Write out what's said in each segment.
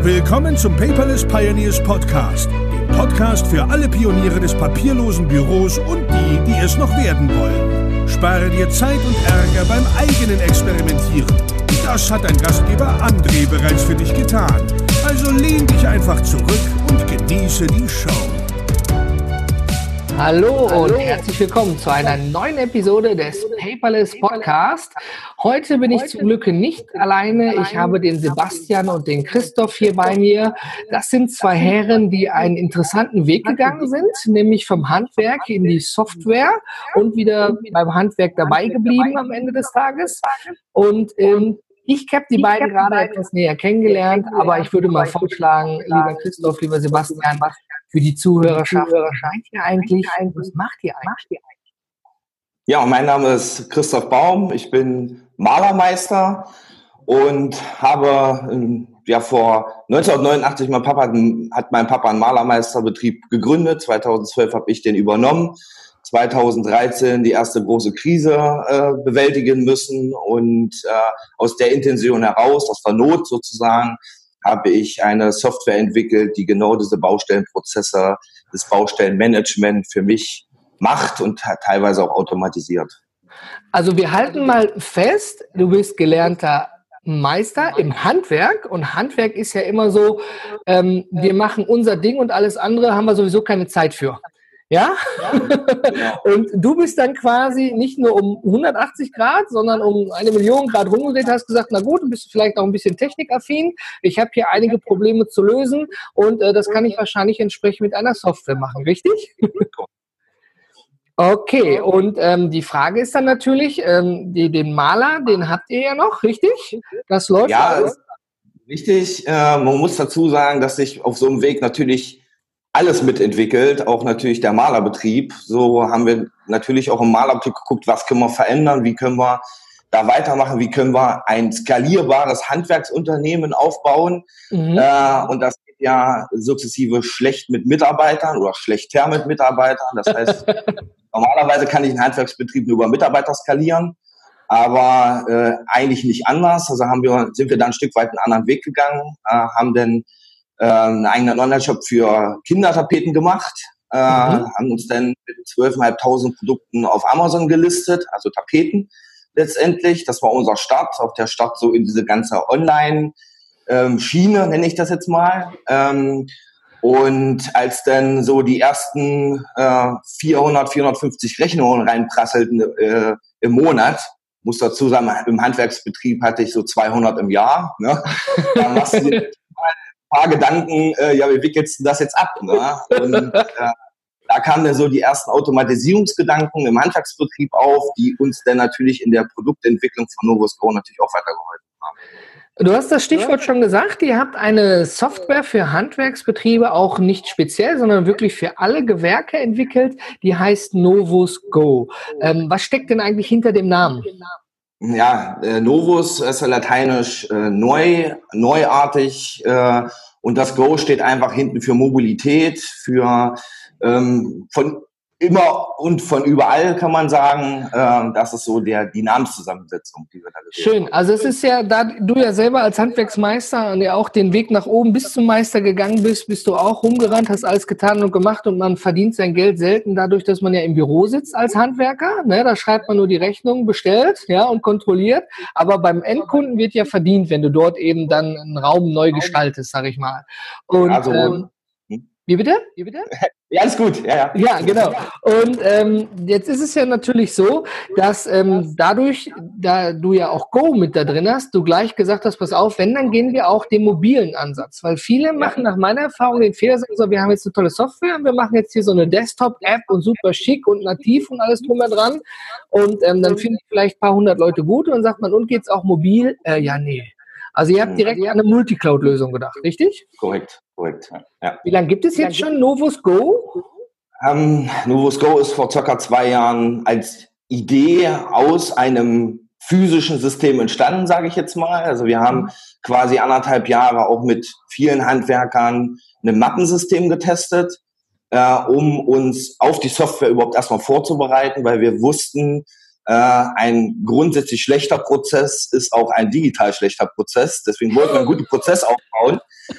Willkommen zum Paperless Pioneers Podcast, dem Podcast für alle Pioniere des papierlosen Büros und die es noch werden wollen. Spare dir Zeit und Ärger beim eigenen Experimentieren. Das hat dein Gastgeber André bereits für dich getan. Also lehn dich einfach zurück und genieße die Show. Hallo und herzlich willkommen zu einer neuen Episode des Paperless Podcast. Heute bin ich zum Glück nicht alleine. Ich habe den Sebastian und den Christoph hier bei mir. Das sind zwei Herren, die einen interessanten Weg gegangen sind, nämlich vom Handwerk in die Software und wieder beim Handwerk dabei geblieben am Ende des Tages. Und ich habe die beiden gerade etwas näher kennengelernt, aber ich würde mal vorschlagen, lieber Christoph, lieber Sebastian, für die Zuhörerschaft, was macht ihr eigentlich? Ja, mein Name ist Christoph Baum, ich bin Malermeister und habe vor 1989, hat mein Papa einen Malermeisterbetrieb gegründet, 2012 habe ich den übernommen. 2013 die erste große Krise bewältigen müssen und aus der Intention heraus, aus der Not sozusagen, habe ich eine Software entwickelt, die genau diese Baustellenprozesse, das Baustellenmanagement für mich macht und teilweise auch automatisiert. Also wir halten mal fest, du bist gelernter Meister im Handwerk und Handwerk ist ja immer so, wir machen unser Ding und alles andere haben wir sowieso keine Zeit für. Ja? Und du bist dann quasi nicht nur um 180 Grad, sondern um 1 Million Grad rumgedreht, hast gesagt, na gut, du bist vielleicht auch ein bisschen technikaffin, ich habe hier einige Probleme zu lösen und das kann ich wahrscheinlich entsprechend mit einer Software machen, richtig? Okay, und die Frage ist dann natürlich, den Maler, den habt ihr ja noch, richtig? Das läuft ja alles? Richtig. Man muss dazu sagen, dass sich auf so einem Weg natürlich alles mitentwickelt, auch natürlich der Malerbetrieb. So haben wir natürlich auch im Malerbetrieb geguckt, was können wir verändern, wie können wir da weitermachen, wie können wir ein skalierbares Handwerksunternehmen aufbauen. Und das geht ja sukzessive schlecht mit Mitarbeitern oder schlechter mit Mitarbeitern. Das heißt, normalerweise kann ich einen Handwerksbetrieb nur über Mitarbeiter skalieren, aber eigentlich nicht anders. Also sind wir dann ein Stück weit einen anderen Weg gegangen, haben dann einen eigenen Online-Shop für Kindertapeten gemacht, haben uns dann mit 12.500 Produkten auf Amazon gelistet, also Tapeten letztendlich. Das war unser Start, auch der Start so in diese ganze Online-Schiene, nenne ich das jetzt mal. Und als dann so die ersten 450 Rechnungen reinprasselten im Monat, muss dazu sagen, im Handwerksbetrieb hatte ich so 200 im Jahr, ne? Da machst du dir paar Gedanken, wie wickelst du das jetzt ab? Ne? Und da kamen dann so die ersten Automatisierungsgedanken im Handwerksbetrieb auf, die uns dann natürlich in der Produktentwicklung von Novus Go natürlich auch weitergeholfen haben. Du hast das Stichwort schon gesagt, ihr habt eine Software für Handwerksbetriebe, auch nicht speziell, sondern wirklich für alle Gewerke entwickelt, die heißt Novus Go. Was steckt denn eigentlich hinter dem Namen? Ja, Novus ist ja lateinisch neu, neuartig und das Go steht einfach hinten für Mobilität, für von immer und von überall kann man sagen. Das ist so die Namenszusammensetzung, die wir da gesehen haben. Schön, also es ist ja, da du ja selber als Handwerksmeister und ja auch den Weg nach oben bis zum Meister gegangen bist du auch rumgerannt, hast alles getan und gemacht und man verdient sein Geld selten dadurch, dass man ja im Büro sitzt als Handwerker. Ne, da schreibt man nur die Rechnung, bestellt, ja, und kontrolliert. Aber beim Endkunden wird ja verdient, wenn du dort eben dann einen Raum neu gestaltest, sag ich mal. Und Also, wie bitte? Ja, alles gut. Ja. Ja, genau. Und jetzt ist es ja natürlich so, dass dadurch, da du ja auch Go mit da drin hast, du gleich gesagt hast, pass auf, wenn, dann gehen wir auch den mobilen Ansatz. Weil viele machen nach meiner Erfahrung den Fehler, sagen so, wir haben jetzt eine tolle Software und wir machen jetzt hier so eine Desktop-App und super schick und nativ und alles drum und dran. Und dann finden vielleicht ein paar hundert Leute gut und dann sagt man, und geht's auch mobil? Ja, nee. Also ihr habt direkt an eine Multicloud-Lösung gedacht, richtig? Korrekt. Ja. Wie lange gibt es jetzt schon Novus Go? Novus Go ist vor circa 2 Jahren als Idee aus einem physischen System entstanden, sage ich jetzt mal. Also wir haben quasi 1,5 Jahre auch mit vielen Handwerkern ein Mappensystem getestet, um uns auf die Software überhaupt erstmal vorzubereiten, weil wir wussten, Ein grundsätzlich schlechter Prozess ist auch ein digital schlechter Prozess. Deswegen wollten wir einen guten Prozess aufbauen.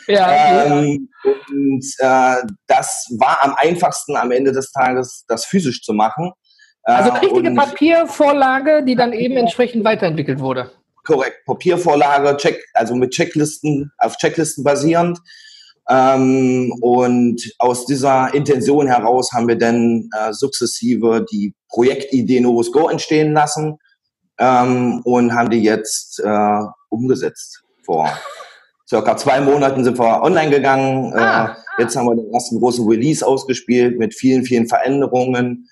Das war am einfachsten am Ende des Tages, das physisch zu machen. Also eine richtige Papiervorlage, die dann eben entsprechend weiterentwickelt wurde. Korrekt, Papiervorlage, also mit Checklisten, auf Checklisten basierend. Und aus dieser Intention heraus haben wir dann sukzessive die Projektidee Novus Go entstehen lassen und haben die jetzt umgesetzt. Vor circa 2 Monaten sind wir online gegangen. Jetzt haben wir den ersten großen Release ausgespielt mit vielen, vielen Veränderungen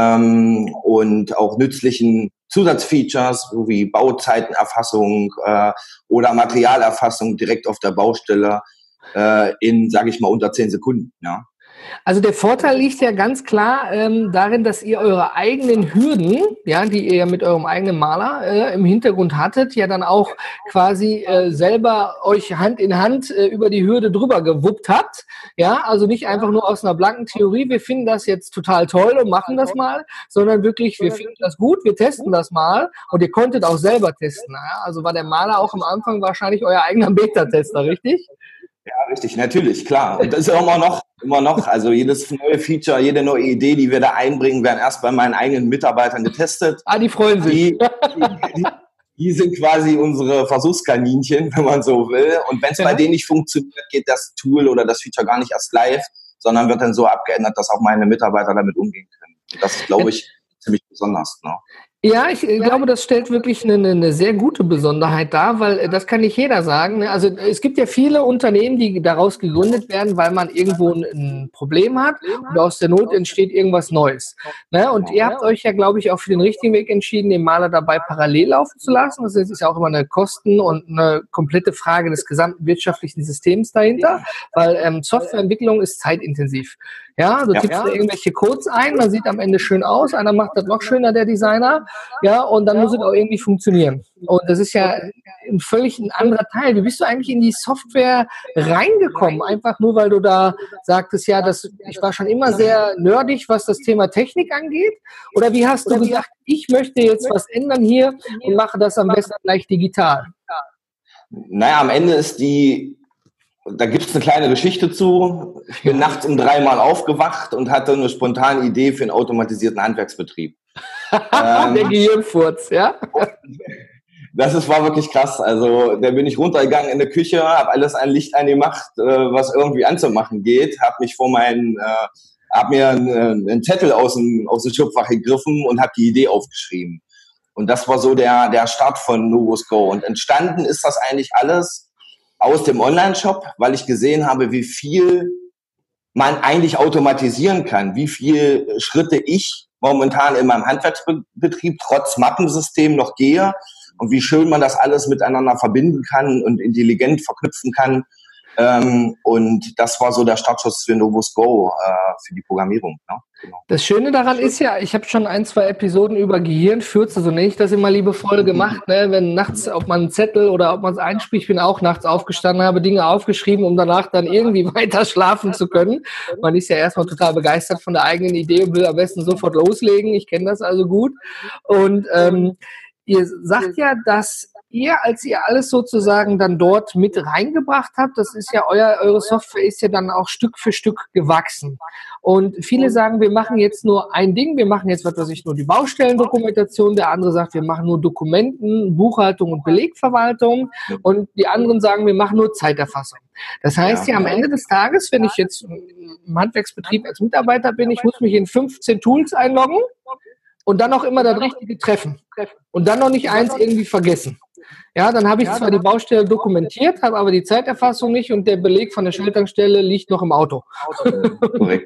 und auch nützlichen Zusatzfeatures wie Bauzeitenerfassung oder Materialerfassung direkt auf der Baustelle in, sage ich mal, unter 10 Sekunden. Ja. Also der Vorteil liegt ja ganz klar darin, dass ihr eure eigenen Hürden, ja, die ihr ja mit eurem eigenen Maler im Hintergrund hattet, ja dann auch quasi selber euch Hand in Hand über die Hürde drüber gewuppt habt. Ja, also nicht einfach nur aus einer blanken Theorie, wir finden das jetzt total toll und machen das mal, sondern wirklich, wir finden das gut, wir testen das mal und ihr konntet auch selber testen. Ja? Also war der Maler auch am Anfang wahrscheinlich euer eigener Beta-Tester, richtig? Ja, richtig, natürlich, klar. Und das ist ja immer noch, also jedes neue Feature, jede neue Idee, die wir da einbringen, werden erst bei meinen eigenen Mitarbeitern getestet. Die freuen sich. Die sind quasi unsere Versuchskaninchen, wenn man so will. Und wenn es bei denen nicht funktioniert, geht das Tool oder das Feature gar nicht erst live, sondern wird dann so abgeändert, dass auch meine Mitarbeiter damit umgehen können. Das ist, glaube ich, ziemlich besonders. Ne? Ja, ich glaube, das stellt wirklich eine sehr gute Besonderheit dar, weil das kann nicht jeder sagen. Also es gibt ja viele Unternehmen, die daraus gegründet werden, weil man irgendwo ein Problem hat und aus der Not entsteht irgendwas Neues. Und ihr habt euch ja, glaube ich, auch für den richtigen Weg entschieden, den Maler dabei parallel laufen zu lassen. Das ist ja auch immer eine Kosten- und eine komplette Frage des gesamten wirtschaftlichen Systems dahinter, weil Softwareentwicklung ist zeitintensiv. Ja, du tippst da irgendwelche Codes ein, man sieht am Ende schön aus, einer macht das noch schöner, der Designer, ja, und dann muss es auch irgendwie funktionieren. Und das ist ja ein anderer Teil. Wie bist du eigentlich in die Software reingekommen? Einfach nur, weil du da sagtest, ja, ich war schon immer sehr nerdig, was das Thema Technik angeht? Oder wie hast du gesagt, ich möchte jetzt was ändern hier und mache das am besten gleich digital? Naja, am Ende da gibt es eine kleine Geschichte zu. Ich bin nachts um 3 Mal aufgewacht und hatte eine spontane Idee für einen automatisierten Handwerksbetrieb. Der Gehirnfurz, ja? Das war wirklich krass. Also da bin ich runtergegangen in der Küche, habe alles ein Licht angemacht, was irgendwie anzumachen geht, habe mir einen Zettel aus dem Schubfach gegriffen und habe die Idee aufgeschrieben. Und das war so der Start von Novus Go. Und entstanden ist das eigentlich alles aus dem Online-Shop, weil ich gesehen habe, wie viel man eigentlich automatisieren kann, wie viele Schritte ich momentan in meinem Handwerksbetrieb trotz Mappensystem noch gehe und wie schön man das alles miteinander verbinden kann und intelligent verknüpfen kann. Und das war so der Startschuss für Novus Go, für die Programmierung. Ne? Genau. Das Schöne daran ist ja, ich habe schon 1, 2 Episoden über Gehirnfürze, so nenne ich das immer liebevoll gemacht, ne? Wenn nachts, ob man einen Zettel oder ob man es einspricht, ich bin auch nachts aufgestanden, habe Dinge aufgeschrieben, um danach dann irgendwie weiter schlafen zu können. Man ist ja erstmal total begeistert von der eigenen Idee und will am besten sofort loslegen. Ich kenne das also gut. Und ihr sagt ja, dass als ihr alles sozusagen dann dort mit reingebracht habt, das ist ja eure Software ist ja dann auch Stück für Stück gewachsen. Und viele sagen, wir machen jetzt nur ein Ding, wir machen jetzt, nur die Baustellendokumentation, der andere sagt, wir machen nur Dokumenten, Buchhaltung und Belegverwaltung und die anderen sagen, wir machen nur Zeiterfassung. Das heißt ja am Ende des Tages, wenn ich jetzt im Handwerksbetrieb als Mitarbeiter bin, ich muss mich in 15 Tools einloggen und dann auch immer das Richtige treffen und dann noch nicht eins irgendwie vergessen. Ja, dann habe ich zwar die Baustelle dokumentiert, habe aber die Zeiterfassung nicht und der Beleg von der Schalttankstelle liegt noch im Auto. Korrekt.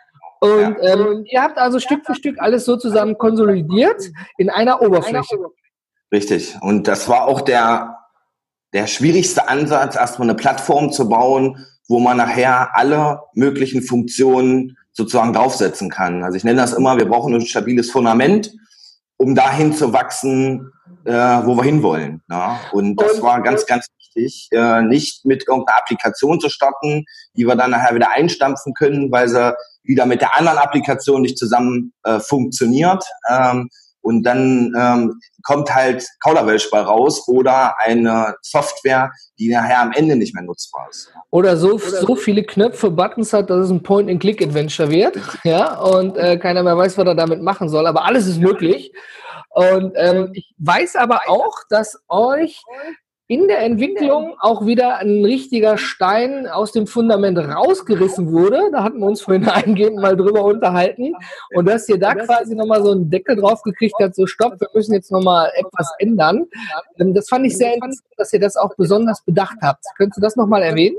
Und ihr habt also Stück für Stück alles sozusagen konsolidiert in einer Oberfläche. Richtig. Und das war auch der schwierigste Ansatz, erstmal eine Plattform zu bauen, wo man nachher alle möglichen Funktionen sozusagen draufsetzen kann. Also ich nenne das immer, wir brauchen ein stabiles Fundament, um dahin zu wachsen, wo wir hinwollen. Ja? Und das war ganz, ganz wichtig, nicht mit irgendeiner Applikation zu starten, die wir dann nachher wieder einstampfen können, weil sie wieder mit der anderen Applikation nicht zusammen funktioniert, und dann kommt halt Kauderwelsch bei raus oder eine Software, die nachher am Ende nicht mehr nutzbar ist. Oder so viele Knöpfe, Buttons hat, dass es ein Point-and-Click-Adventure wird, ja, und keiner mehr weiß, was er damit machen soll, aber alles ist möglich. Und ich weiß aber auch, dass euch in der Entwicklung auch wieder ein richtiger Stein aus dem Fundament rausgerissen wurde. Da hatten wir uns vorhin eingehend mal drüber unterhalten. Und dass ihr da quasi nochmal so einen Deckel drauf gekriegt habt, so stopp, wir müssen jetzt nochmal etwas ändern. Das fand ich sehr interessant, dass ihr das auch besonders bedacht habt. Könntest du das nochmal erwähnen?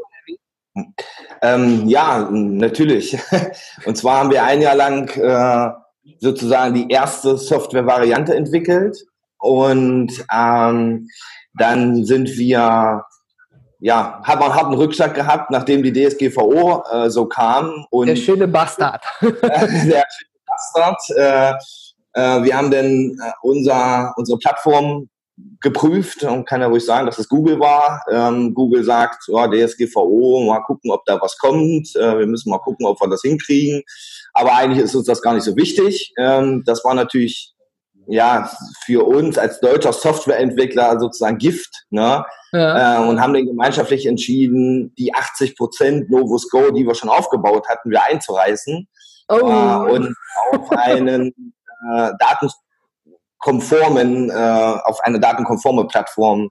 Ja, natürlich. Und zwar haben wir ein Jahr lang sozusagen die erste Software-Variante entwickelt und dann sind wir, haben einen Rückschlag gehabt, nachdem die DSGVO so kam. Und der schöne Bastard. Der schöne Bastard. Wir haben dann unsere Plattform geprüft und kann ja ruhig sagen, dass es Google war. Google sagt, DSGVO, mal gucken, ob da was kommt. Wir müssen mal gucken, ob wir das hinkriegen. Aber eigentlich ist uns das gar nicht so wichtig. Das war natürlich für uns als deutscher Softwareentwickler sozusagen Gift, ne? Ja. Und haben dann gemeinschaftlich entschieden, die 80% Novus Go, die wir schon aufgebaut hatten, wieder einzureißen und auf einen auf eine datenkonforme Plattform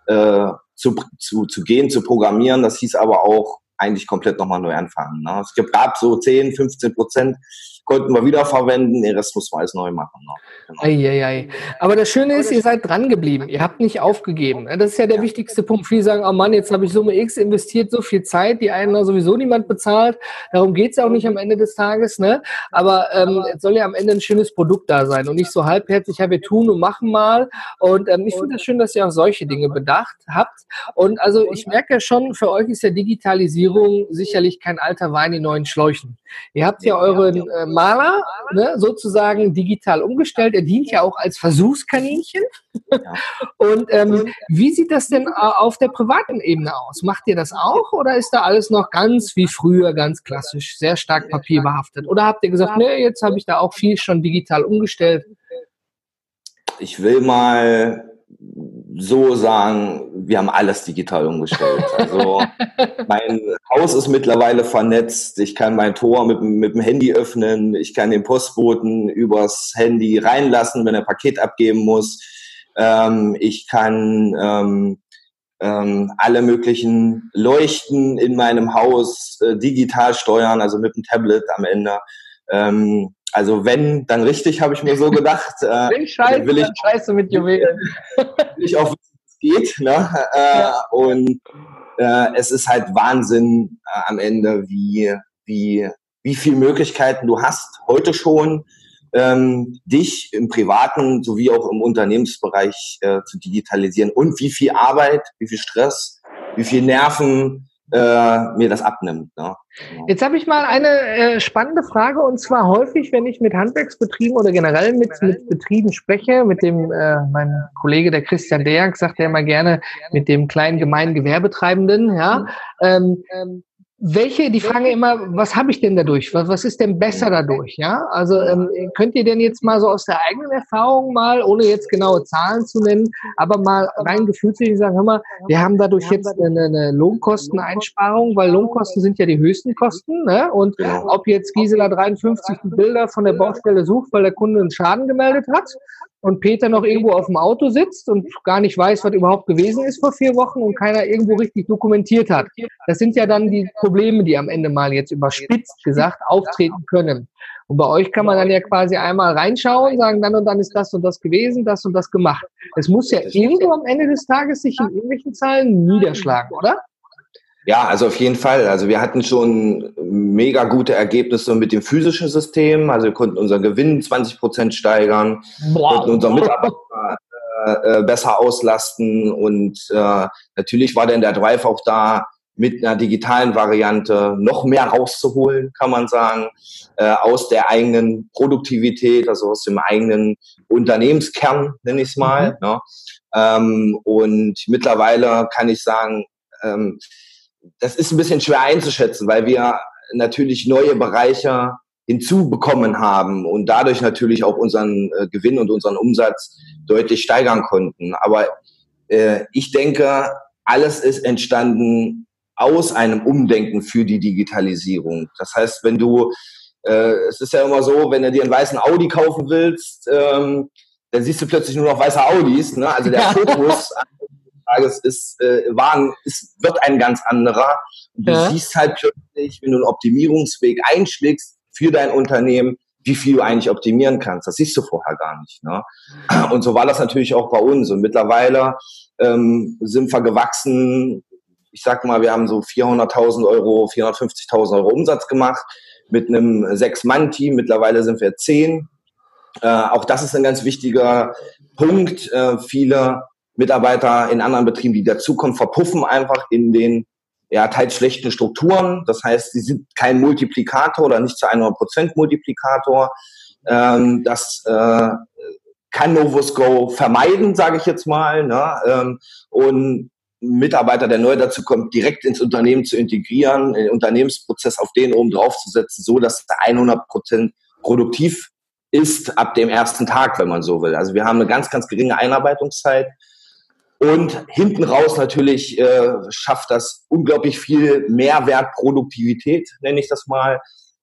zu gehen, zu programmieren. Das hieß aber auch eigentlich komplett nochmal neu anfangen. Ne? Es gab so 10-15% konnten wir wiederverwenden, den Rest muss man alles neu machen. Ne? Genau. Aber das Schöne ist, ihr seid dran geblieben, ihr habt nicht aufgegeben. Das ist ja der wichtigste Punkt. Viele sagen, oh Mann, jetzt habe ich Summe X investiert, so viel Zeit, die einen sowieso niemand bezahlt. Darum geht es auch nicht am Ende des Tages. Ne? Aber es soll ja am Ende ein schönes Produkt da sein und nicht so halbherzig, wir tun und machen mal. Und ich finde das schön, dass ihr auch solche Dinge bedacht habt. Und also ich merke ja schon, für euch ist ja Digitalisierung sicherlich kein alter Wein in neuen Schläuchen. Ihr habt ja euren Maler, ne, sozusagen digital umgestellt. Er dient ja auch als Versuchskaninchen. Ja. Und wie sieht das denn auf der privaten Ebene aus? Macht ihr das auch oder ist da alles noch ganz wie früher, ganz klassisch, sehr stark papierbehaftet? Oder habt ihr gesagt, nee, jetzt habe ich da auch viel schon digital umgestellt? Ich will mal so sagen, wir haben alles digital umgestellt. Also mein Haus ist mittlerweile vernetzt. Ich kann mein Tor mit dem Handy öffnen. Ich kann den Postboten übers Handy reinlassen, wenn er Paket abgeben muss. Ich kann alle möglichen Leuchten in meinem Haus digital steuern, also mit dem Tablet am Ende. Also wenn, dann richtig, habe ich mir so gedacht. Wenn Scheiße, dann Scheiße mit Juwelen. Will ich auch wissen, wie es geht. Ne? Und es ist halt Wahnsinn am Ende, wie viele Möglichkeiten du hast, heute schon, dich im privaten sowie auch im Unternehmensbereich zu digitalisieren und wie viel Arbeit, wie viel Stress, wie viel Nerven mir das abnimmt. Ne? Genau. Jetzt habe ich mal eine spannende Frage, und zwar häufig, wenn ich mit Handwerksbetrieben oder generell mit Betrieben spreche, mit dem mein Kollege, der Christian Deak, sagt ja immer gerne, mit dem kleinen gemeinen Gewerbetreibenden, ja, die fragen immer, was habe ich denn dadurch? Was ist denn besser dadurch? Ja, also könnt ihr denn jetzt mal so aus der eigenen Erfahrung mal, ohne jetzt genaue Zahlen zu nennen, aber mal rein gefühlsmäßig sagen, hör mal, wir haben dadurch jetzt eine Lohnkosteneinsparung, weil Lohnkosten sind ja die höchsten Kosten, ne? Und ob jetzt Gisela 53 Bilder von der Baustelle sucht, weil der Kunde einen Schaden gemeldet hat, und Peter noch irgendwo auf dem Auto sitzt und gar nicht weiß, was überhaupt gewesen ist vor 4 Wochen und keiner irgendwo richtig dokumentiert hat. Das sind ja dann die Probleme, die am Ende mal jetzt überspitzt gesagt auftreten können. Und bei euch kann man dann ja quasi einmal reinschauen, sagen, dann und dann ist das und das gewesen, das und das gemacht. Es muss ja irgendwo am Ende des Tages sich in irgendwelchen Zahlen niederschlagen, oder? Ja, also auf jeden Fall. Also wir hatten schon mega gute Ergebnisse mit dem physischen System. Also wir konnten unseren Gewinn 20% steigern, konnten unseren Mitarbeiter besser auslasten und natürlich war dann der Drive auch da, mit einer digitalen Variante noch mehr rauszuholen, kann man sagen, aus der eigenen Produktivität, also aus dem eigenen Unternehmenskern, nenne ich es mal. Ne? Und mittlerweile kann ich sagen, das ist ein bisschen schwer einzuschätzen, weil wir natürlich neue Bereiche hinzubekommen haben und dadurch natürlich auch unseren Gewinn und unseren Umsatz deutlich steigern konnten. Aber ich denke, alles ist entstanden aus einem Umdenken für die Digitalisierung. Das heißt, wenn du, es ist ja immer so, wenn du dir einen weißen Audi kaufen willst, dann siehst du plötzlich nur noch weiße Audis. Ne? Also der Fokus Tages wird ein ganz anderer. Und du siehst halt plötzlich, wenn du einen Optimierungsweg einschlägst für dein Unternehmen, wie viel du eigentlich optimieren kannst. Das siehst du vorher gar nicht. Ne? Und so war das natürlich auch bei uns. Und mittlerweile sind wir gewachsen. Ich sag mal, wir haben so 400.000 Euro, 450.000 Euro Umsatz gemacht mit einem 6-Mann-Team. Mittlerweile sind wir 10. Auch das ist ein ganz wichtiger Punkt. Viele Mitarbeiter in anderen Betrieben, die dazukommen, verpuffen einfach in den teils schlechten Strukturen. Das heißt, sie sind kein Multiplikator oder nicht zu 100% Multiplikator. Das kann Novusco vermeiden, sage ich jetzt mal. Ne? Und ein Mitarbeiter, der neu dazu kommt, direkt ins Unternehmen zu integrieren, den Unternehmensprozess auf den oben drauf zu setzen, so dass er 100% produktiv ist ab dem ersten Tag, wenn man so will. Also wir haben eine ganz, ganz geringe Einarbeitungszeit. Und hinten raus natürlich schafft das unglaublich viel Mehrwert, Produktivität, nenne ich das mal.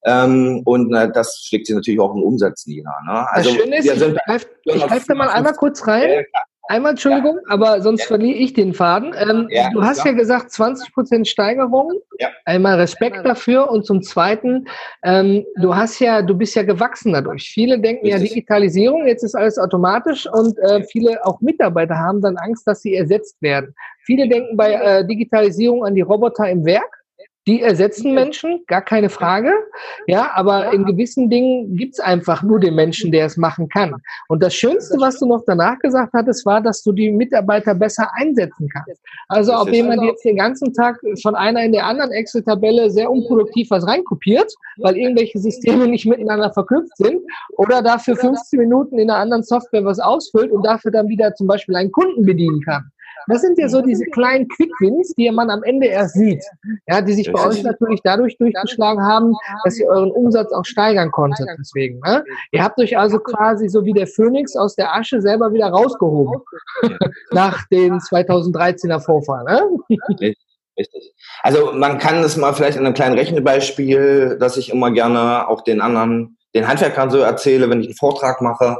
Und das schlägt sich natürlich auch im Umsatz nieder. Ne? Also, das Schöne ist, ich greife da mal einmal kurz rein. Einmal, Entschuldigung, aber sonst verliere ich den Faden. Du hast ja gesagt, 20% Steigerung. Ja. Einmal Respekt dafür. Und zum Zweiten, du bist ja gewachsen dadurch. Viele denken ja Digitalisierung, jetzt ist alles automatisch und viele auch Mitarbeiter haben dann Angst, dass sie ersetzt werden. Viele denken bei Digitalisierung an die Roboter im Werk. Die ersetzen Menschen, gar keine Frage. Ja, aber in gewissen Dingen gibt's einfach nur den Menschen, der es machen kann. Und das Schönste, was du noch danach gesagt hattest, war, dass du die Mitarbeiter besser einsetzen kannst. Also ob jemand jetzt den ganzen Tag von einer in der anderen Excel-Tabelle sehr unproduktiv was reinkopiert, weil irgendwelche Systeme nicht miteinander verknüpft sind, oder dafür 15 Minuten in einer anderen Software was ausfüllt und dafür dann wieder zum Beispiel einen Kunden bedienen kann. Das sind ja so diese kleinen Quick-Wins, die man am Ende erst sieht, ja, die sich bei euch natürlich dadurch durchgeschlagen haben, dass ihr euren Umsatz auch steigern konntet. Deswegen, ne? Ihr habt euch also quasi so wie der Phönix aus der Asche selber wieder rausgehoben nach den 2013er Vorfall. Ne? Richtig. Also man kann es mal vielleicht in einem kleinen Rechenbeispiel, das ich immer gerne auch den Handwerkern so erzähle, wenn ich einen Vortrag mache.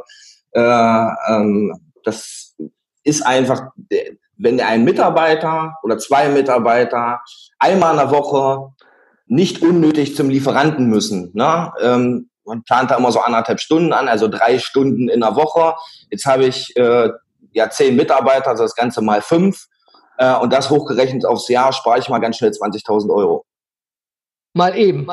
Das ist einfach, wenn ein Mitarbeiter oder 2 Mitarbeiter einmal in der Woche nicht unnötig zum Lieferanten müssen. Ne? Man plant da immer so 1,5 Stunden an, also 3 Stunden in der Woche. Jetzt habe ich 10 Mitarbeiter, also das Ganze mal 5. Und das hochgerechnet aufs Jahr spare ich mal ganz schnell 20.000 Euro. Mal eben.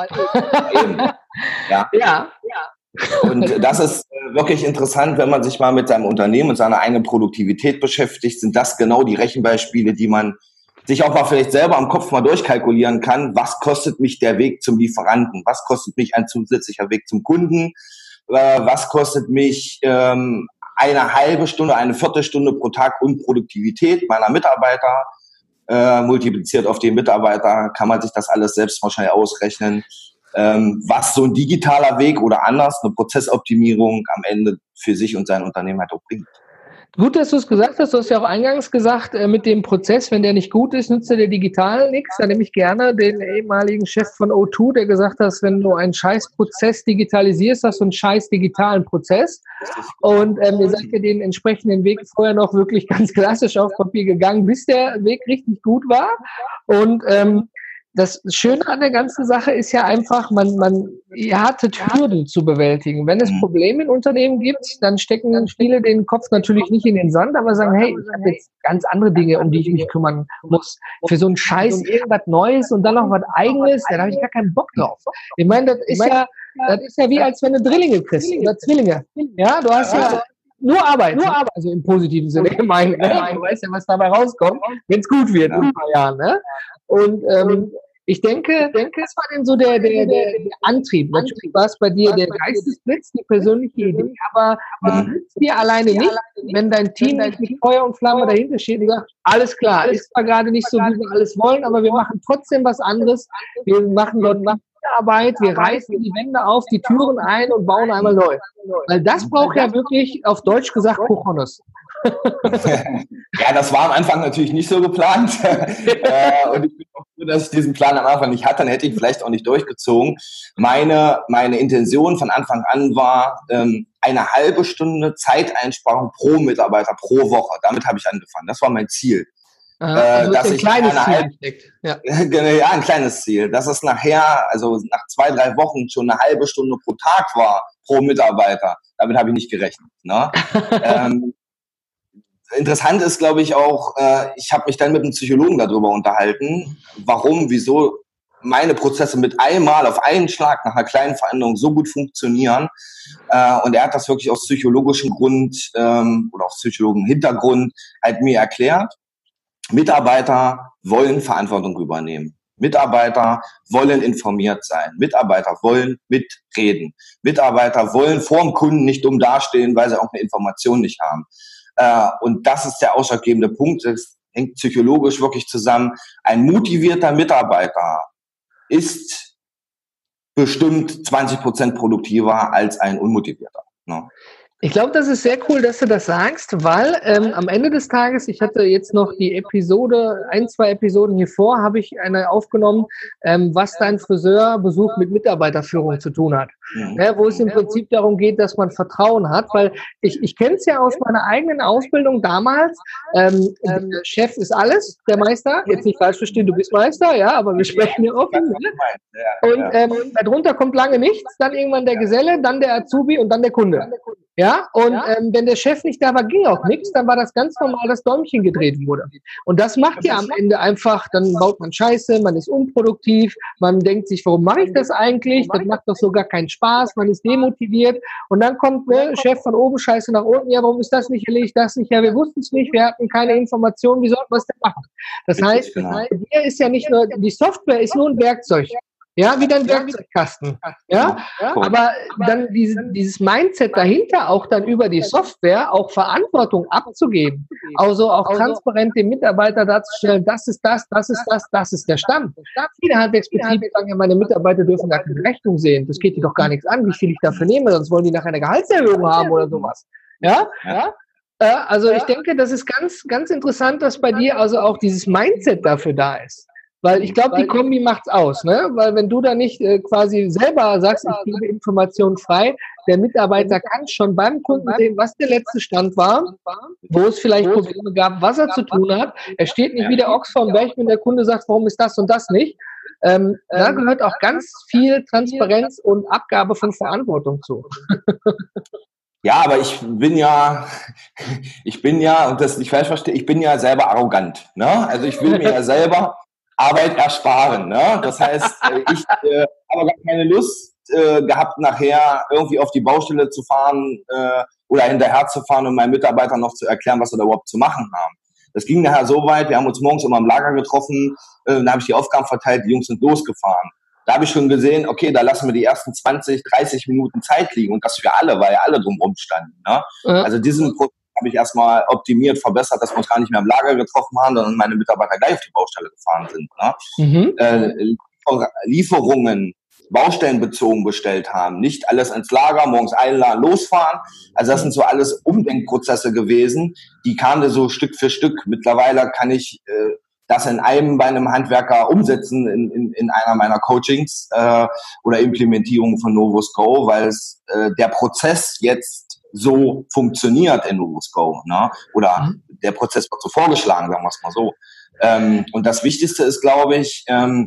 Ja. Und das ist wirklich interessant, wenn man sich mal mit seinem Unternehmen und seiner eigenen Produktivität beschäftigt, sind das genau die Rechenbeispiele, die man sich auch mal vielleicht selber am Kopf mal durchkalkulieren kann. Was kostet mich der Weg zum Lieferanten? Was kostet mich ein zusätzlicher Weg zum Kunden? Was kostet mich eine halbe Stunde, eine Viertelstunde pro Tag Unproduktivität meiner Mitarbeiter? Multipliziert auf den Mitarbeiter kann man sich das alles selbst wahrscheinlich ausrechnen. Was so ein digitaler Weg oder anders, eine Prozessoptimierung am Ende für sich und sein Unternehmen halt auch bringt. Gut, dass du es gesagt hast. Du hast ja auch eingangs gesagt, mit dem Prozess, wenn der nicht gut ist, nützt der digital nichts. Da nehme ich gerne den ehemaligen Chef von O2, der gesagt hat, wenn du einen Scheißprozess digitalisierst, hast du einen scheiß digitalen Prozess. Und ihr seid ja den entsprechenden Weg vorher noch wirklich ganz klassisch auf Papier gegangen, bis der Weg richtig gut war. Und das Schöne an der ganzen Sache ist ja einfach, ihr hattet Hürden zu bewältigen. Wenn es Probleme in Unternehmen gibt, dann stecken dann viele den Kopf natürlich nicht in den Sand, aber sagen, hey, ich habe jetzt ganz andere Dinge, um die ich mich kümmern muss. Für so einen Scheiß irgendwas Neues und dann noch was Eigenes, da habe ich gar keinen Bock drauf. Ich meine, das ist ja wie, als wenn du Drillinge kriegst oder Zwillinge. Ja, du hast ja nur Arbeit, also im positiven Sinne gemeint. Ne? Du weißt ja, was dabei rauskommt, wenn es gut wird in ein paar Jahren. Ne? Und ich denke, das war denn so der Antrieb. Natürlich war es bei dir der Geistesblitz, die persönliche Idee, aber das nützt dir alleine nicht, wenn dein Team nicht mit Feuer und Flamme dahinter steht und sagt, alles klar, ist zwar gerade nicht so, wie wir alles wollen, aber wir machen trotzdem was anderes. Wir machen dort Arbeit, wir reißen die Wände auf, die Türen ein und bauen einmal neu. Weil das braucht ja wirklich, auf Deutsch gesagt, Cojones. Ja, das war am Anfang natürlich nicht so geplant. Und ich bin auch froh, dass ich diesen Plan am Anfang nicht hatte, dann hätte ich vielleicht auch nicht durchgezogen. Meine Intention von Anfang an war, eine halbe Stunde Zeiteinsparung pro Mitarbeiter pro Woche. Damit habe ich angefangen. Das war mein Ziel. Also dass ein kleines Ziel steckt. Ja, ein kleines Ziel. Dass es nachher, also nach 2-3 Wochen schon eine halbe Stunde pro Tag war, pro Mitarbeiter. Damit habe ich nicht gerechnet. Ne? Interessant ist, glaube ich, auch, ich habe mich dann mit einem Psychologen darüber unterhalten, warum, wieso meine Prozesse mit einmal auf einen Schlag nach einer kleinen Veränderung so gut funktionieren. Und er hat das wirklich aus psychologischem Grund oder aus psychologischem Hintergrund halt mir erklärt. Mitarbeiter wollen Verantwortung übernehmen. Mitarbeiter wollen informiert sein. Mitarbeiter wollen mitreden. Mitarbeiter wollen vor dem Kunden nicht dumm dastehen, weil sie auch eine Information nicht haben. Und das ist der ausschlaggebende Punkt. Das hängt psychologisch wirklich zusammen. Ein motivierter Mitarbeiter ist bestimmt 20% produktiver als ein unmotivierter. Ne? Ich glaube, das ist sehr cool, dass du das sagst, weil am Ende des Tages, ich hatte jetzt noch die Episode, 2 Episoden hier vor, habe ich eine aufgenommen, was dein Friseurbesuch mit Mitarbeiterführung zu tun hat. Ja, wo es im Prinzip darum geht, dass man Vertrauen hat, weil ich kenne es ja aus meiner eigenen Ausbildung damals, der Chef ist alles, der Meister, jetzt nicht falsch verstehen, du bist Meister, ja, aber wir sprechen hier offen. Ne? Und darunter kommt lange nichts, dann irgendwann der Geselle, dann der Azubi und dann der Kunde. Ja, und wenn der Chef nicht da war, ging auch nichts, dann war das ganz normal, dass Däumchen gedreht wurde. Und das macht ja am Ende einfach, dann baut man Scheiße, man ist unproduktiv, man denkt sich, warum mache ich das eigentlich? Das macht doch so gar keinen Spaß, man ist demotiviert. Und dann kommt Chef von oben, Scheiße nach unten, ja, warum ist das nicht erledigt, das nicht, ja, wir wussten es nicht, wir hatten keine Informationen, wie sollten wir es denn machen? Das heißt, hier ist ja nicht nur, die Software ist nur ein Werkzeug. Ja, wie dein Werkzeugkasten. Ja, aber dann dieses Mindset dahinter, auch dann über die Software, auch Verantwortung abzugeben, also auch transparent dem Mitarbeiter darzustellen, das ist das, das ist das, das ist der Stand. Viele Handwerksbetriebe sagen ja, meine Mitarbeiter dürfen gar keine Rechnung sehen. Das geht die doch gar nichts an, wie viel ich dafür nehme, sonst wollen die nachher eine Gehaltserhöhung haben oder sowas. Ja. Also ich denke, das ist ganz, ganz interessant, dass bei dir also auch dieses Mindset dafür da ist. Weil ich glaube, die Kombi macht's aus, ne? Weil wenn du da nicht quasi selber sagst, ich gebe Informationen frei, der Mitarbeiter kann schon beim Kunden sehen, was der letzte Stand war, wo es vielleicht Probleme gab, was er zu tun hat. Er steht nicht wie der Ochs vorm Berg, wenn der Kunde sagt, warum ist das und das nicht. Da gehört auch ganz viel Transparenz und Abgabe von Verantwortung zu. Ja, aber ich bin ja, und das nicht falsch verstehe, ich bin ja selber arrogant, ne? Also ich will mir ja selber Arbeit ersparen. Ne? Das heißt, ich habe gar keine Lust gehabt, nachher irgendwie auf die Baustelle zu fahren oder hinterher zu fahren und meinen Mitarbeitern noch zu erklären, was wir da überhaupt zu machen haben. Das ging nachher so weit, wir haben uns morgens immer im Lager getroffen, da habe ich die Aufgaben verteilt, die Jungs sind losgefahren. Da habe ich schon gesehen, okay, da lassen wir die ersten 20, 30 Minuten Zeit liegen und das für alle, weil ja alle drumherum standen. Ne? Also diesen Prozess habe ich erstmal optimiert, verbessert, dass wir uns gar nicht mehr im Lager getroffen haben, sondern meine Mitarbeiter gleich auf die Baustelle gefahren sind. Ne? Lieferungen baustellenbezogen bestellt haben, nicht alles ins Lager, morgens einladen, losfahren. Also das sind so alles Umdenkprozesse gewesen, die kamen so Stück für Stück. Mittlerweile kann ich das bei einem Handwerker umsetzen in einer meiner Coachings oder Implementierung von Novus Go, weil es der Prozess jetzt so funktioniert in Novus Go, ne? Oder der Prozess wird so vorgeschlagen, sagen wir es mal so. Und das Wichtigste ist, glaube ich,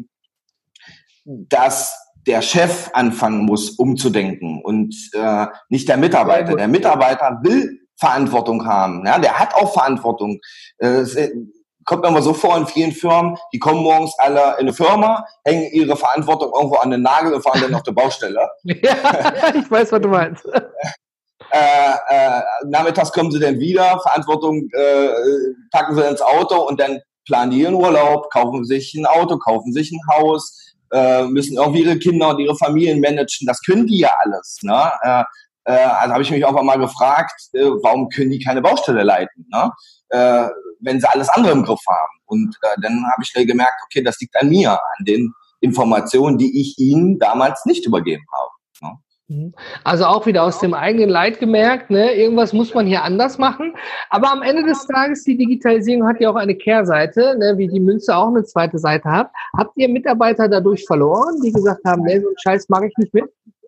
dass der Chef anfangen muss, umzudenken und nicht der Mitarbeiter. Der Mitarbeiter will Verantwortung haben. Ja? Der hat auch Verantwortung. Kommt mir mal so vor in vielen Firmen, die kommen morgens alle in eine Firma, hängen ihre Verantwortung irgendwo an den Nagel und fahren dann auf der Baustelle. Ja, ich weiß, was du meinst. Nachmittags kommen sie dann wieder, Verantwortung packen sie ins Auto und dann planen die ihren Urlaub, kaufen sich ein Auto, kaufen sich ein Haus, müssen irgendwie ihre Kinder und ihre Familien managen. Das können die ja alles. Ne? Also habe ich mich auch mal gefragt, warum können die keine Baustelle leiten, ne? Wenn sie alles andere im Griff haben. Und dann habe ich schnell gemerkt, okay, das liegt an mir, an den Informationen, die ich ihnen damals nicht übergeben habe. Also auch wieder aus dem eigenen Leid gemerkt, ne? Irgendwas muss man hier anders machen. Aber am Ende des Tages, die Digitalisierung hat ja auch eine Kehrseite, ne? Wie die Münze auch eine zweite Seite hat. Habt ihr Mitarbeiter dadurch verloren, die gesagt haben, nee, so einen Scheiß mache ich nicht mit?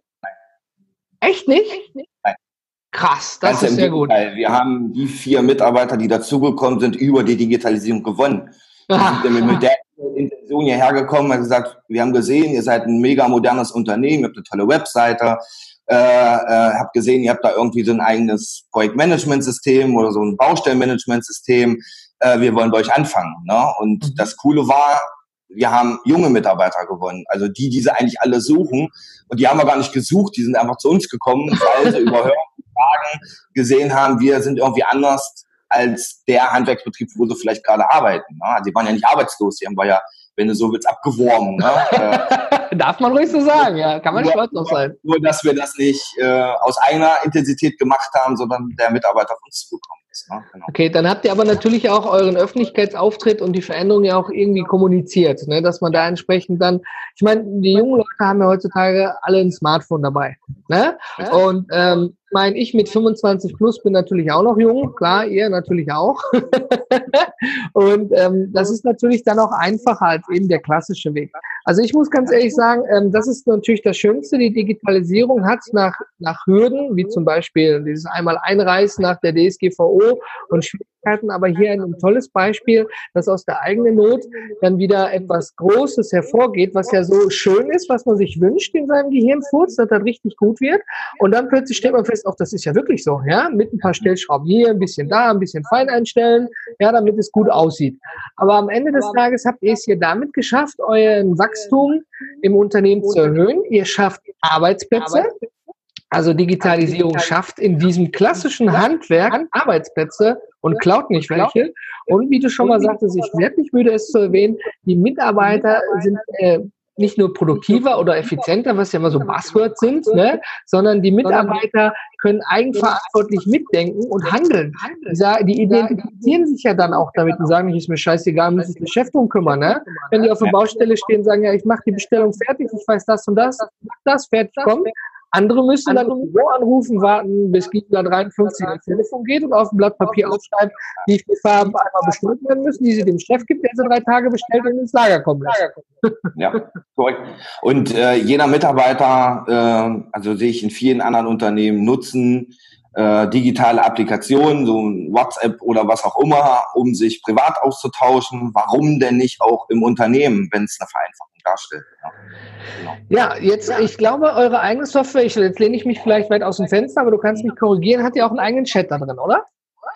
Echt nicht? Nein. Krass, das ist sehr gut. Wir haben die 4 Mitarbeiter, die dazugekommen sind, über die Digitalisierung gewonnen. Wir sind mit der Intention hierher gekommen und gesagt, wir haben gesehen, ihr seid ein mega modernes Unternehmen, ihr habt eine tolle Webseite, habt gesehen, ihr habt da irgendwie so ein eigenes Projektmanagementsystem oder so ein Baustellenmanagementsystem. Wir wollen bei euch anfangen. Ne? Und das Coole war, wir haben junge Mitarbeiter gewonnen, also die sie eigentlich alle suchen. Und die haben wir gar nicht gesucht, die sind einfach zu uns gekommen, weil sie über Fragen gesehen haben, wir sind irgendwie anders als der Handwerksbetrieb, wo sie vielleicht gerade arbeiten. Ne? Die waren ja nicht arbeitslos, die haben wir ja, wenn du so willst, abgeworben. Ne? Darf man ruhig so sagen, ja, kann man stolz drauf sein. Nur, dass wir das nicht aus eigener Intensität gemacht haben, sondern der Mitarbeiter auf uns zugekommen ist. Ne? Genau. Okay, dann habt ihr aber natürlich auch euren Öffentlichkeitsauftritt und die Veränderung ja auch irgendwie kommuniziert, ne? Dass man da entsprechend dann, ich meine, die jungen Leute haben ja heutzutage alle ein Smartphone dabei. Ne? Ja. Und ich mit 25 plus bin natürlich auch noch jung, klar, ihr natürlich auch. Und das ist natürlich dann auch einfacher als eben der klassische Weg. Also ich muss ganz ehrlich sagen, das ist natürlich das Schönste. Die Digitalisierung hat nach Hürden, wie zum Beispiel dieses einmal Einreißen nach der DSGVO und Schwierigkeiten, aber hier ein tolles Beispiel, dass aus der eigenen Not dann wieder etwas Großes hervorgeht, was ja so schön ist, was man sich wünscht in seinem Gehirnfurz, dass das richtig gut wird. Und dann plötzlich stellt man fest, auch das ist ja wirklich so, ja, mit ein paar Stellschrauben hier, ein bisschen da, ein bisschen fein einstellen, ja, damit es gut aussieht. Aber am Ende des Tages habt ihr es hier damit geschafft, euren Wachstum im Unternehmen zu erhöhen. Ihr schafft Arbeitsplätze. Also Digitalisierung schafft in diesem klassischen Handwerk Arbeitsplätze und klaut nicht welche. Und wie du schon mal sagtest, ich werde nicht müde, es zu erwähnen, die Mitarbeiter sind nicht nur produktiver oder effizienter, was ja immer so Buzzwords sind, ne, sondern die Mitarbeiter können eigenverantwortlich mitdenken und handeln. Die identifizieren sich ja dann auch damit und sagen, ist mir scheißegal, muss ich den Chef drum kümmern. Ne? Wenn die auf der Baustelle stehen und sagen, ja, ich mache die Bestellung fertig, ich weiß das und das, das fertig kommt. Andere müssen dann im Büro anrufen, warten, bis Gliedler 53 ans Telefon geht und auf dem Blatt Papier aufschreibt, wie viele Farben einmal bestellt werden müssen, die sie dem Chef gibt, der sie 3 Tage bestellt und ins Lager kommen lässt. Ja, korrekt. Und jeder Mitarbeiter, also sehe ich in vielen anderen Unternehmen, nutzen digitale Applikationen, so ein WhatsApp oder was auch immer, um sich privat auszutauschen. Warum denn nicht auch im Unternehmen, wenn es eine Vereinfachung darstellt? Ja. Genau. Ja, jetzt, ich glaube, eure eigene Software, jetzt lehne ich mich vielleicht weit aus dem Fenster, aber du kannst mich korrigieren, hat ja auch einen eigenen Chat da drin, oder?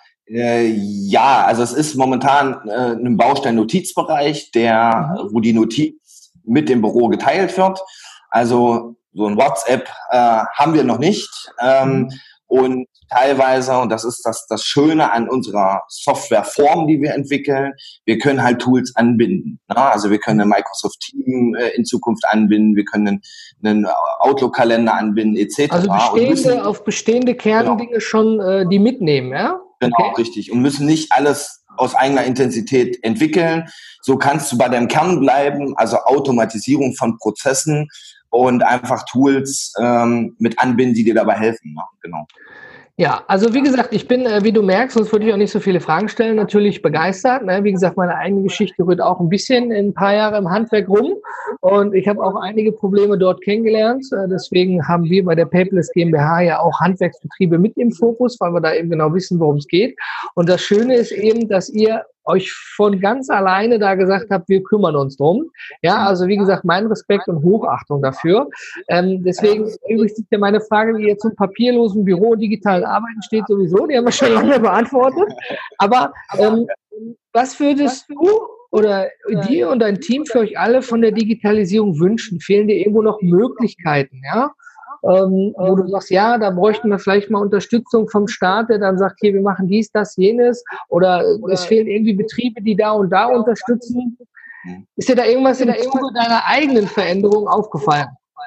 Ja, also es ist momentan ein Baustellen-Notizbereich, wo die Notiz mit dem Büro geteilt wird. Also so ein WhatsApp haben wir noch nicht. Und teilweise, und das ist das Schöne an unserer Softwareform, die wir entwickeln, wir können halt Tools anbinden. Ne? Also wir können ein Microsoft Team in Zukunft anbinden, wir können einen Outlook-Kalender anbinden, etc. Also auf bestehende Kerndinge genau. Schon die mitnehmen, ja? Genau, okay. Richtig. Und müssen nicht alles aus eigener Intensität entwickeln. So kannst du bei deinem Kern bleiben, also Automatisierung von Prozessen und einfach Tools mit anbinden, die dir dabei helfen. Ne? Genau. Ja, also wie gesagt, ich bin, wie du merkst, sonst würde ich auch nicht so viele Fragen stellen, natürlich begeistert. Ne? Wie gesagt, meine eigene Geschichte rührt auch ein bisschen in ein paar Jahre im Handwerk rum und ich habe auch einige Probleme dort kennengelernt. Deswegen haben wir bei der Paperless GmbH ja auch Handwerksbetriebe mit im Fokus, weil wir da eben genau wissen, worum es geht. Und das Schöne ist eben, dass ihr euch von ganz alleine da gesagt habt, wir kümmern uns drum. Ja, also wie gesagt, mein Respekt und Hochachtung dafür. Deswegen übrigens sich ja meine Frage, die jetzt zum papierlosen Büro und digitalen Arbeiten steht sowieso, die haben wir schon lange beantwortet. Aber was würdest du oder dir und dein Team für euch alle von der Digitalisierung wünschen? Fehlen dir irgendwo noch Möglichkeiten, ja? Wo du sagst, ja, da bräuchten wir vielleicht mal Unterstützung vom Staat, der dann sagt, hier, wir machen dies, das, jenes, oder es fehlen irgendwie Betriebe, die da und da unterstützen. Ist dir da irgendwas im Zuge deiner eigenen Veränderung aufgefallen?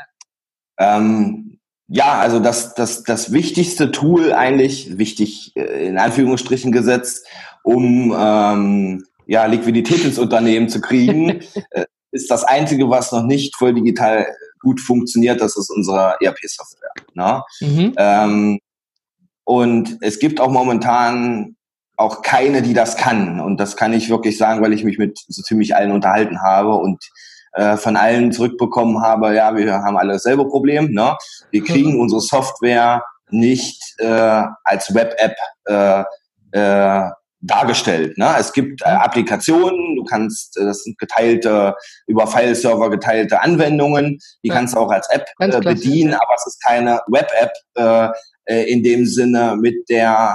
Ja, also das wichtigste Tool eigentlich, wichtig in Anführungsstrichen gesetzt, um Liquidität ins Unternehmen zu kriegen, ist das Einzige, was noch nicht voll digital gut funktioniert, das ist unsere ERP-Software. Ne? Und es gibt auch momentan auch keine, die das kann. Und das kann ich wirklich sagen, weil ich mich mit so ziemlich allen unterhalten habe und von allen zurückbekommen habe, ja, wir haben alle dasselbe Problem. Ne? Wir kriegen unsere Software nicht als Web-App dargestellt. Ne? Es gibt Applikationen, du kannst, das sind über File-Server geteilte Anwendungen, die kannst du auch als App bedienen, aber es ist keine Web-App in dem Sinne mit der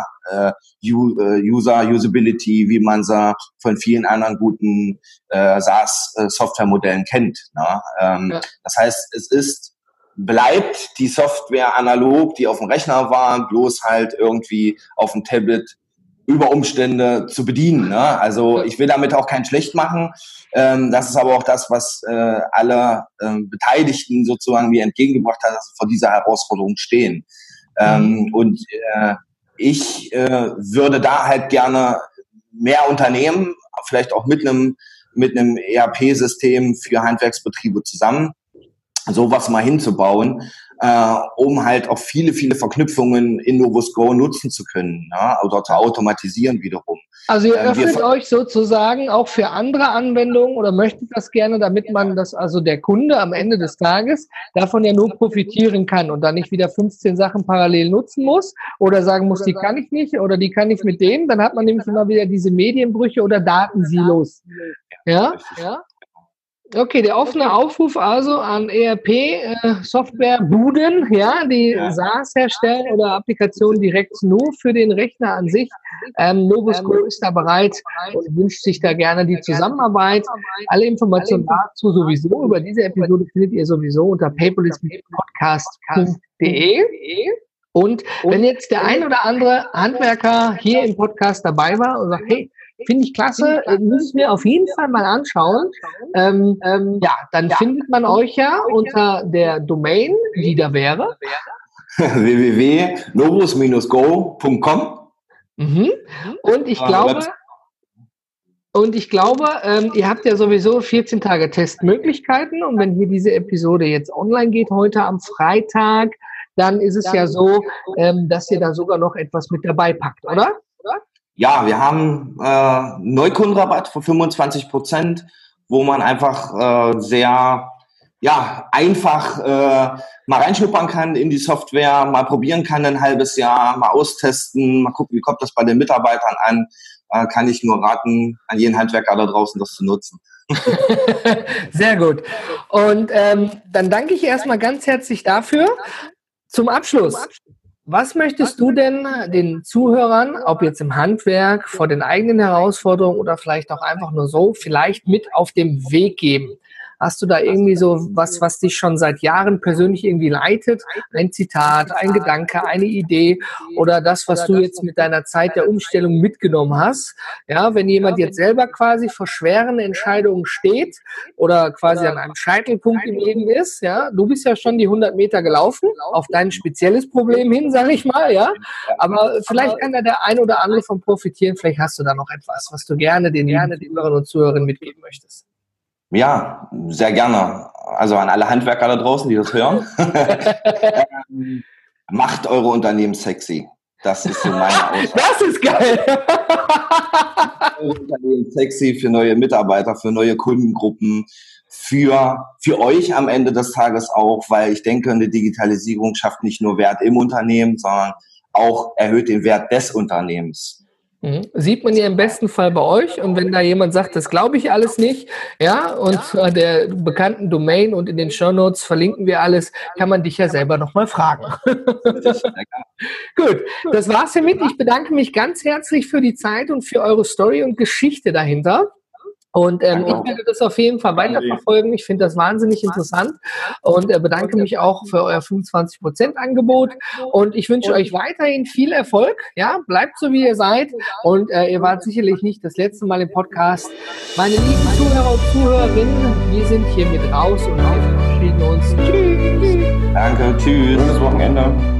Usability, wie man sie von vielen anderen guten SaaS-Software-Modellen kennt. Ne? Das heißt, bleibt die Software analog, die auf dem Rechner war, bloß halt irgendwie auf dem Tablet über Umstände zu bedienen. Ne? Also ich will damit auch keinen schlecht machen. Das ist aber auch das, was alle Beteiligten sozusagen mir entgegengebracht hat, dass sie vor dieser Herausforderung stehen. Und ich würde da halt gerne mehr Unternehmen, vielleicht auch mit einem ERP-System für Handwerksbetriebe zusammen, sowas mal hinzubauen, um halt auch viele, viele Verknüpfungen in Novus Go nutzen zu können, ja, oder zu automatisieren wiederum. Also ihr öffnet euch sozusagen auch für andere Anwendungen oder möchtet das gerne, damit man das, also der Kunde am Ende des Tages davon ja nur profitieren kann und dann nicht wieder 15 Sachen parallel nutzen muss oder sagen muss, die kann ich nicht oder die kann ich mit dem, dann hat man nämlich immer wieder diese Medienbrüche oder Datensilos. Ja? Okay, der offene Aufruf also an ERP-Software-Buden, ja, die SaaS herstellen oder Applikationen direkt nur für den Rechner an sich. Novus Go ist da bereit und wünscht sich da gerne die Zusammenarbeit. Alle Informationen dazu sowieso über diese Episode findet ihr sowieso unter paperless-podcast.de. Und wenn jetzt der ein oder andere Handwerker hier im Podcast dabei war und sagt, hey, finde ich klasse, muss ich mir auf jeden Fall mal anschauen. Dann findet man euch ja unter der Domain, die da wäre. www.novus-go.com. Und ich glaube, ihr habt ja sowieso 14 Tage Testmöglichkeiten. Und wenn hier diese Episode jetzt online geht, heute am Freitag, dann ist es ja so, dass ihr da sogar noch etwas mit dabei packt, oder? Ja, wir haben Neukundenrabatt von 25%, wo man einfach sehr einfach mal reinschnuppern kann in die Software, mal probieren kann ein halbes Jahr, mal austesten, mal gucken, wie kommt das bei den Mitarbeitern an. Kann ich nur raten, an jeden Handwerker da draußen das zu nutzen. Sehr gut. Und dann danke ich erstmal ganz herzlich dafür. Zum Abschluss. Was möchtest du denn den Zuhörern, ob jetzt im Handwerk, vor den eigenen Herausforderungen oder vielleicht auch einfach nur so, vielleicht mit auf den Weg geben? Hast du da irgendwie so was dich schon seit Jahren persönlich irgendwie leitet? Ein Zitat, ein Gedanke, eine Idee oder das, was du jetzt mit deiner Zeit der Umstellung mitgenommen hast? Ja, wenn jemand jetzt selber quasi vor schweren Entscheidungen steht oder quasi an einem Scheitelpunkt im Leben ist, ja, du bist ja schon die 100 Meter gelaufen, auf dein spezielles Problem hin, sag ich mal, ja. Aber vielleicht kann da der ein oder andere von profitieren. Vielleicht hast du da noch etwas, was du gerne den Zuhörern und Zuhörern mitgeben möchtest. Ja, sehr gerne. Also an alle Handwerker da draußen, die das hören. Macht eure Unternehmen sexy. Das ist so meine Aussage. Das ist geil. Eure Unternehmen sexy für neue Mitarbeiter, für neue Kundengruppen, für euch am Ende des Tages auch, weil ich denke, eine Digitalisierung schafft nicht nur Wert im Unternehmen, sondern auch erhöht den Wert des Unternehmens. Sieht man ja im besten Fall bei euch und wenn da jemand sagt, das glaube ich alles nicht, ja, und der bekannten Domain und in den Shownotes verlinken wir alles, kann man dich ja selber nochmal fragen. Gut, das war's hiermit. Ich bedanke mich ganz herzlich für die Zeit und für eure Story und Geschichte dahinter. Und ich werde das auf jeden Fall weiterverfolgen. Ich finde das wahnsinnig interessant und bedanke mich auch für euer 25%-Angebot. Und ich wünsche euch weiterhin viel Erfolg. Ja, bleibt so, wie ihr seid. Und ihr wart sicherlich nicht das letzte Mal im Podcast. Meine lieben Zuhörer und Zuhörerinnen, wir sind hier mit raus und wir verabschieden uns. Tschüss. Danke, tschüss. Bis Wochenende.